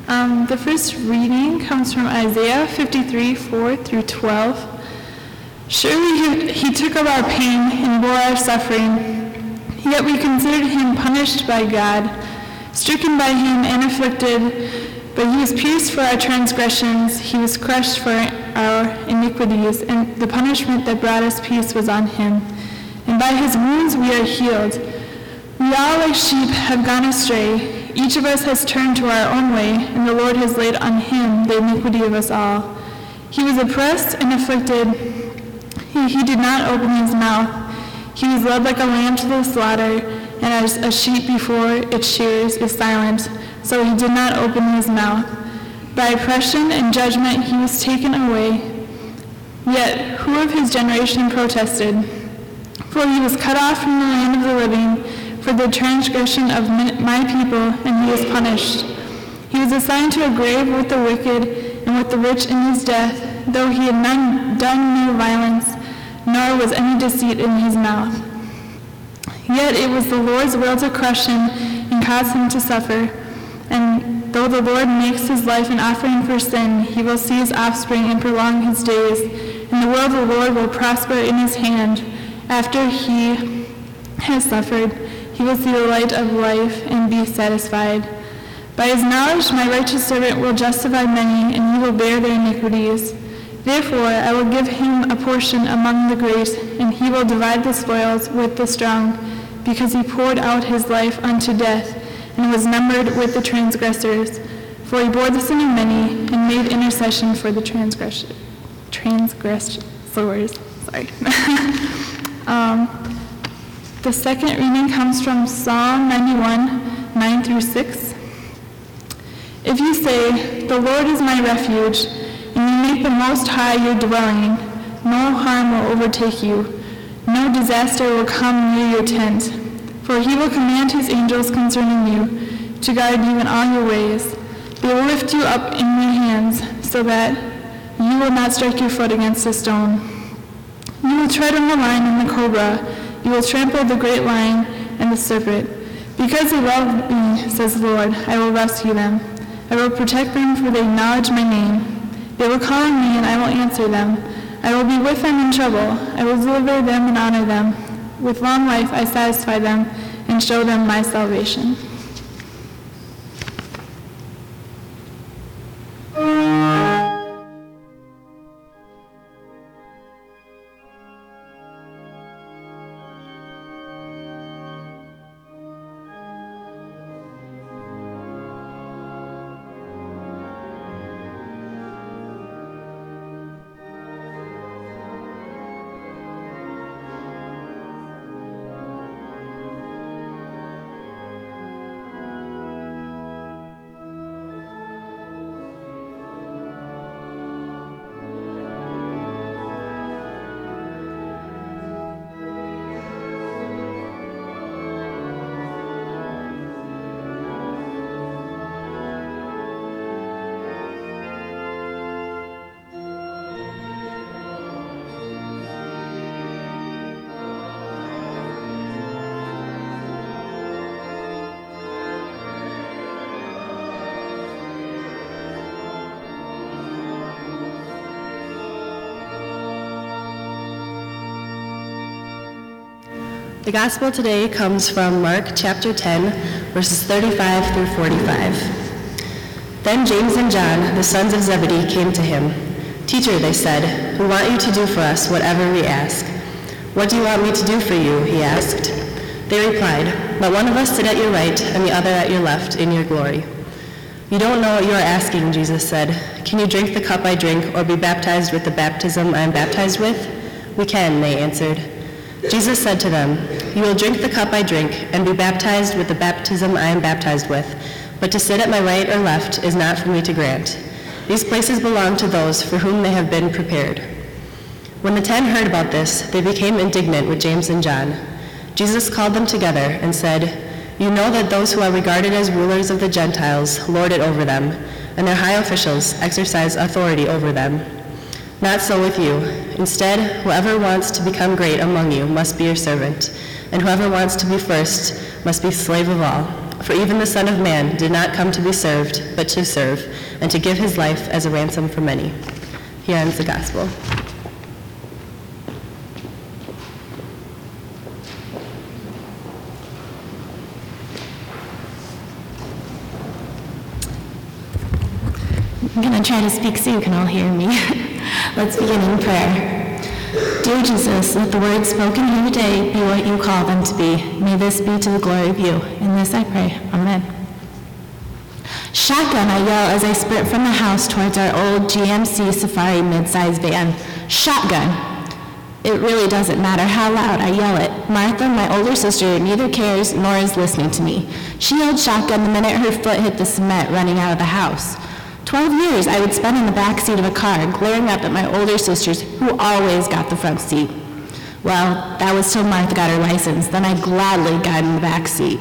The first reading comes from Isaiah 53, 4 through 12. Surely he took up our pain and bore our suffering, yet we considered him punished by God, stricken by him and afflicted, but he was pierced for our transgressions, he was crushed for our iniquities, and the punishment that brought us peace was on him. And by his wounds we are healed. We all like sheep have gone astray. Each of us has turned to our own way, and the Lord has laid on him the iniquity of us all. He was oppressed and afflicted. He did not open his mouth. He was led like a lamb to the slaughter, and as a sheep before its shearers is silent, so he did not open his mouth. By oppression and judgment he was taken away. Yet who of his generation protested? For he was cut off from the land of the living, for the transgression of my people, and he was punished. He was assigned to a grave with the wicked and with the rich in his death, though he had done no violence, nor was any deceit in his mouth. Yet it was the Lord's will to crush him and cause him to suffer. And though the Lord makes his life an offering for sin, he will see his offspring and prolong his days, and the will of the Lord will prosper in his hand. After he has suffered, he will see the light of life and be satisfied. By his knowledge my righteous servant will justify many, and he will bear their iniquities. Therefore I will give him a portion among the great, and he will divide the spoils with the strong, because he poured out his life unto death, and was numbered with the transgressors. For he bore the sin of many, and made intercession for the transgressors. Sorry. The second reading comes from Psalm 91, 9 through 6. If you say, the Lord is my refuge, and you make the Most High your dwelling, no harm will overtake you, no disaster will come near your tent. For he will command his angels concerning you, to guard you in all your ways. They will lift you up in their hands, so that you will not strike your foot against a stone. You will tread on the lion and the cobra. You will trample the great lion and the serpent. Because they love me, says the Lord, I will rescue them. I will protect them, for they acknowledge my name. They will call on me, and I will answer them. I will be with them in trouble. I will deliver them and honor them. With long life I satisfy them and show them my salvation. The gospel today comes from Mark chapter 10, verses 35 through 45. Then James and John, the sons of Zebedee, came to him. Teacher, they said, we want you to do for us whatever we ask. What do you want me to do for you? He asked. They replied, let one of us sit at your right and the other at your left in your glory. You don't know what you are asking, Jesus said. Can you drink the cup I drink or be baptized with the baptism I am baptized with? We can, they answered. Jesus said to them, you will drink the cup I drink and be baptized with the baptism I am baptized with, but to sit at my right or left is not for me to grant. These places belong to those for whom they have been prepared. When the 10 heard about this, they became indignant with James and John. Jesus called them together and said, you know that those who are regarded as rulers of the Gentiles lord it over them, and their high officials exercise authority over them. Not so with you. Instead, whoever wants to become great among you must be your servant, and whoever wants to be first must be slave of all. For even the Son of Man did not come to be served, but to serve, and to give his life as a ransom for many." Here ends the gospel. I'm going to try to speak so you can all hear me. Let's begin in prayer. Dear Jesus, let the words spoken here today be what you call them to be. May this be to the glory of you. In this I pray. Amen. Shotgun, I yell as I sprint from the house towards our old GMC Safari midsize van. Shotgun. It really doesn't matter how loud I yell it. Martha, my older sister, neither cares nor is listening to me. She yelled shotgun the minute her foot hit the cement running out of the house. 12 years I would spend in the back seat of a car, glaring up at my older sisters, who always got the front seat. Well, that was till Martha got her license. Then I gladly got in the back seat.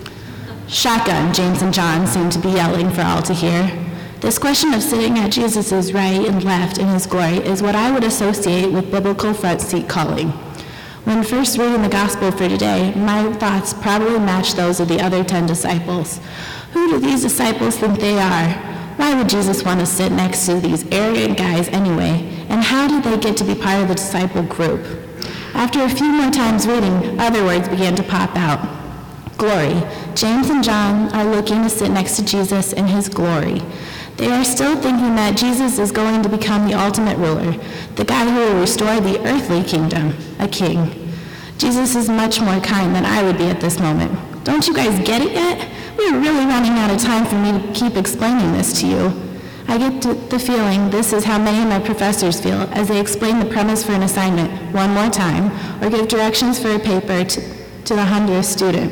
Shotgun, James and John seemed to be yelling for all to hear. This question of sitting at Jesus' right and left in his glory is what I would associate with biblical front seat calling. When first reading the gospel for today, my thoughts probably match those of the other 10 disciples. Who do these disciples think they are? Why would Jesus want to sit next to these arrogant guys anyway? And how did they get to be part of the disciple group? After a few more times reading, other words began to pop out. Glory. James and John are looking to sit next to Jesus in his glory. They are still thinking that Jesus is going to become the ultimate ruler, the guy who will restore the earthly kingdom, a king. Jesus is much more kind than I would be at this moment. Don't you guys get it yet? We're really running out of time for me to keep explaining this to you. I get the feeling this is how many of my professors feel as they explain the premise for an assignment one more time or give directions for a paper to the 100th student.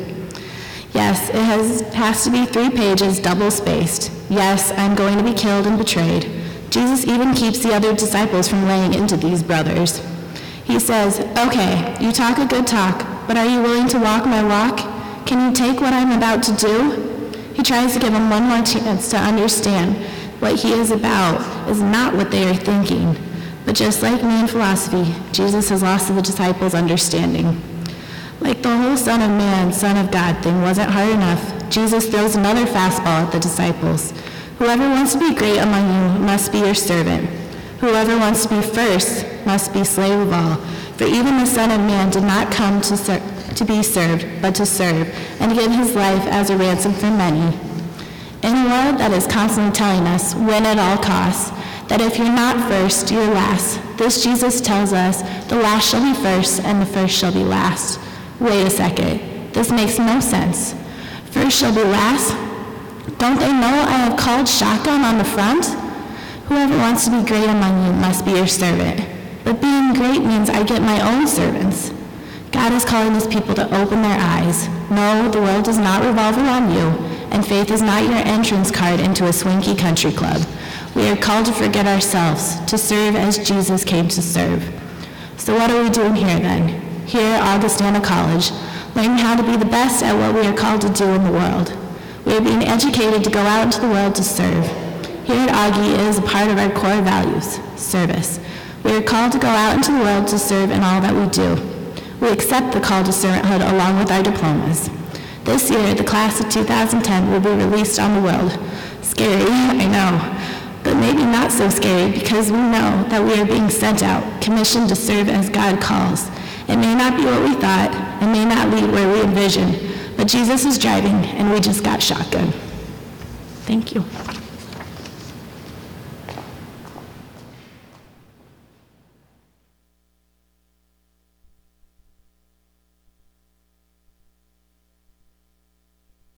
Yes, it has to be 3 pages double-spaced. Yes, I'm going to be killed and betrayed. Jesus even keeps the other disciples from laying into these brothers. He says, "Okay, you talk a good talk, but are you willing to walk my walk? Can you take what I'm about to do?" He tries to give them one more chance to understand what he is about is not what they are thinking. But just like me in philosophy, Jesus has lost the disciples' understanding. Like the whole Son of Man, Son of God thing wasn't hard enough, Jesus throws another fastball at the disciples. Whoever wants to be great among you must be your servant. Whoever wants to be first must be slave of all. For even the Son of Man did not come to be served, but to serve, and to give his life as a ransom for many. In a world that is constantly telling us, win at all costs, that if you're not first, you're last, this Jesus tells us, the last shall be first, and the first shall be last. Wait a second, this makes no sense. First shall be last? Don't they know I have called shotgun on the front? Whoever wants to be great among you must be your servant. But being great means I get my own servants. God is calling his people to open their eyes. No, the world does not revolve around you, and faith is not your entrance card into a swanky country club. We are called to forget ourselves, to serve as Jesus came to serve. So what are we doing here then? Here at Augustana College, learning how to be the best at what we are called to do in the world. We are being educated to go out into the world to serve. Here at Augie, it is a part of our core values, service. We are called to go out into the world to serve in all that we do. We accept the call to servanthood along with our diplomas. This year, the class of 2010 will be released on the world. Scary, I know, but maybe not so scary because we know that we are being sent out, commissioned to serve as God calls. It may not be what we thought, it may not lead where we envisioned, but Jesus is driving and we just got shotgun. Thank you.